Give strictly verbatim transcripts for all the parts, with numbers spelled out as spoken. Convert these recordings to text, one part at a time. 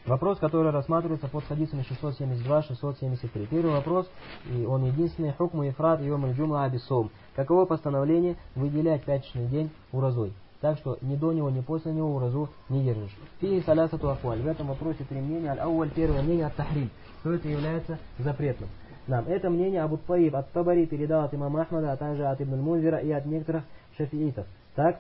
Вопрос, который рассматривается под хадисами шестьсот семьдесят два шестьсот семьдесят три. Первый вопрос, и он единственный, хукму ифрат йом аль-джума абисом. Каково постановление выделять пятничный день уразой? Так что ни до него, ни после него уразу не держишь. Фи салясату акваль. В этом вопросе три мнения. Аль-ауаль, первое мнение, ат-тахрим, что это является запретным. Нам это мнение Абу Таиб ат-Табари передал от имама Ахмада, а также от Ибн аль-Мунзира и от некоторых шафиитов. Так?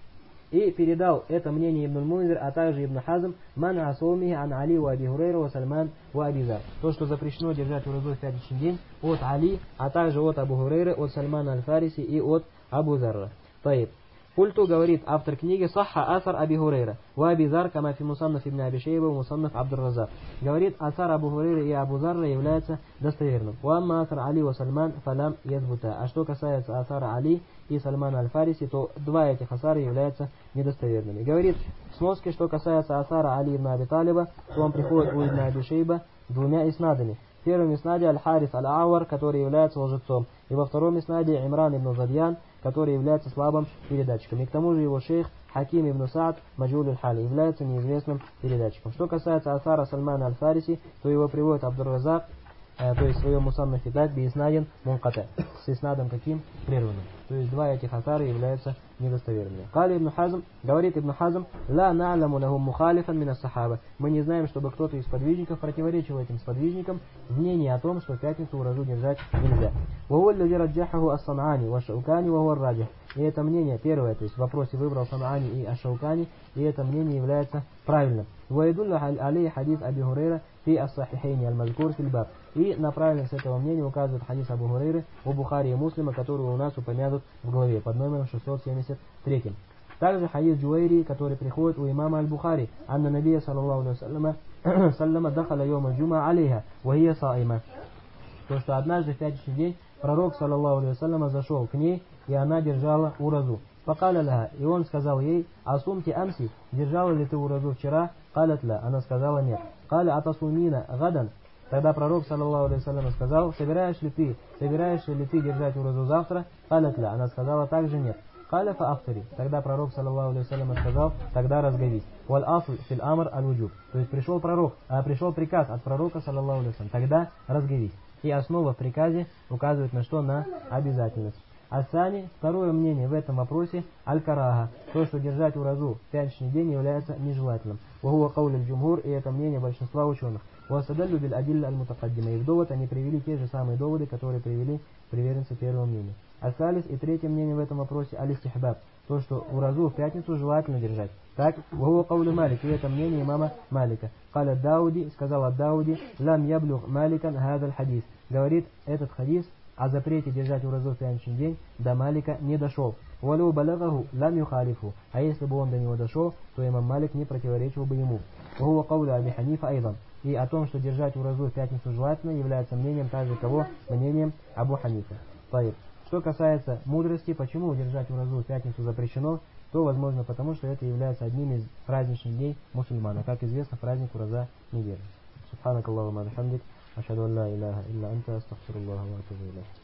И передал это мнение Ибн аль-Мунзир, а также Ибн Хазм, ман асоумихи ан Али ва Аби Хурейра ва Сальман ва Аби Зар. То, что запрещено держать уразу в пятничный день от Али, а также от Абу Хурейры, от Сальмана аль-Фариси и от Абу Зарра. Таиб. Культу, говорит автор книги, сахха асар Аби Хурейра, ва Аби Зар, кама фи мусаннаф ибн Аби Шейба, мусаннаф Абдур-Разак. Говорит, асар Абу Хурейры и Абу Зарра является достоверным. Ва амма асар Али ва Сальман фалам язбута. А что касается асара Али и Сальмана аль-Фариси, то два этих асара являются недостоверными. Говорит в сноске, что касается асара Али ибн Аби Талиба, то он приходит у ибн Аби Шейба двумя иснадами. В первом иснаде Аль-Харис Аль-Ауар, который является лжецом, и во втором иснаде Имран ибн Задьян, который является слабым передатчиком. И к тому же его шейх Хаким ибн Саад Маджуль аль-Хали является неизвестным передатчиком. Что касается асара Сальмана аль-Фариси, то его приводит Абдур-Разак, э, то есть в своем мусаннафе так, бииснадин мунката, с иснадом каким? Прерванным. То есть два этих асара являются недостоверными. Кали ибн Хазм, говорит ибн Хазм, ла на'ламу лахум мухалифан мина сахаба. Мы не знаем, чтобы кто-то из подвижников противоречил этим сподвижникам в мнении о том, что в пятницу уразу держать нельзя. Ваху раджахаху ас-Сан'ани ва Шаукани ва хуа раджих. И это мнение первое, то есть в вопросе выбрал Сан'ани и Аш-Шаукани, и это мнение является правильным. Ваидулла алей хадис Аби Хурейра фи ас-Сахихейни аль-Мазкур фильбаб. И на правильность этого мнения указывает хадис Абу Хурейры у Бухари и Муслима, который у нас упомянут в главе под номером шестьсот семьдесят три. Также хадис Джуайри, который приходит у имама аль-Бухари, анна набия саллаллаху алейхи саллама дахаля йома джума алейха, ва хия саима. То, что однажды в пятничный день пророк саллаллаху алейхи саллама зашел к ней, и она держала уразу. Факаля лаха, и он сказал ей, асумти амси, держала ли ты уразу вчера? Калят ла, она сказала нет. Каля атасумина гадан. Тогда пророк саллаллаху алейхи саллам сказал, собираешь ли ты, собираешься ли ты держать уразу завтра? Калят ла, она сказала также нет. Каля фа афтари. Тогда пророк саллаллаху алейхи саллам сказал, тогда разговись. Валь асл фил амр аль вуджуб. То есть пришел пророк, а пришел приказ от пророка саллаллаху алейхи саллам, тогда разговись. И основа в приказе указывает на что? На обязательность. Асани, второе мнение в этом вопросе, аль-карага, то, что держать уразу в пятничный день является нежелательным. Вахуа кауль аль-джумхур, и это мнение большинства ученых. Уасадаллю биль адилля аль-мутакаддима, и в довод они привели те же самые доводы, которые привели приверженцы первого мнения. Асалис, и третье мнение в этом вопросе, аль-истихбаб, то, что уразу в пятницу желательно держать. Так, вахуа кауль Малик, и это мнение имама Малика. Каля Дауди, сказал от Дауди, лам яблюх Маликан хадаль хадис. Говорит, этот хадис о запрете держать уразу в пятничный день до Малика не дошел. Валю балагаху лам юхалифу. А если бы он до него дошел, то имам Малик не противоречил бы ему. Вахуа каулю Аби Ханифа айдан. И о том, что держать уразу в пятницу желательно, является мнением также кого? Мнением Абу Ханифа. Таиб. Что касается мудрости, почему держать уразу в пятницу запрещено, то возможно потому, что это является одним из праздничных дней мусульмана. Как известно, праздник ураза не держит. Субханак Аллахумма бихамдик. Ашхаду ан ла иляха илля анта, астагфируллаха ва атубу илейх.